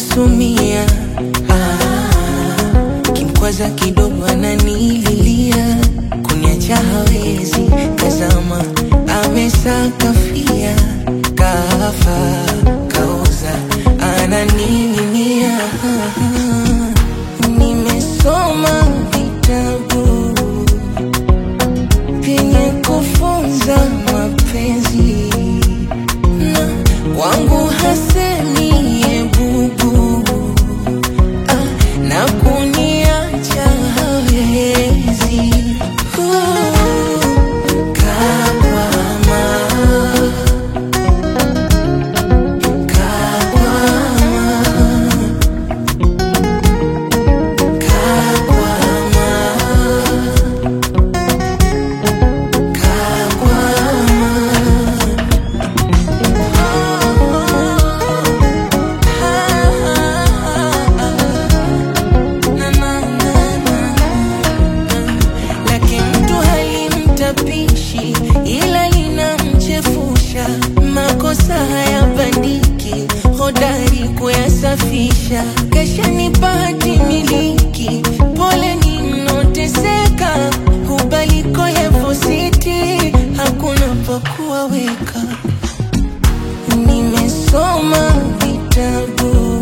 nusu mia. Kimkwaza kidogo ananililia, kuniacha hawezi, kazama amesakafia, kafa kauza ananing'inia. Nimesoma vitabu vyenye kufunza mapenzi, na kwangu hasemi ye bubu, na kuniacha hawezi. Kakwama, ila linamchefusha. Makosa hayabandiki, hodari kuyasafisha. Kesha nipati miliki, pole ninoteseka. Hubaliko level city, hakuna pakuwa weka. Nimesoma vitabu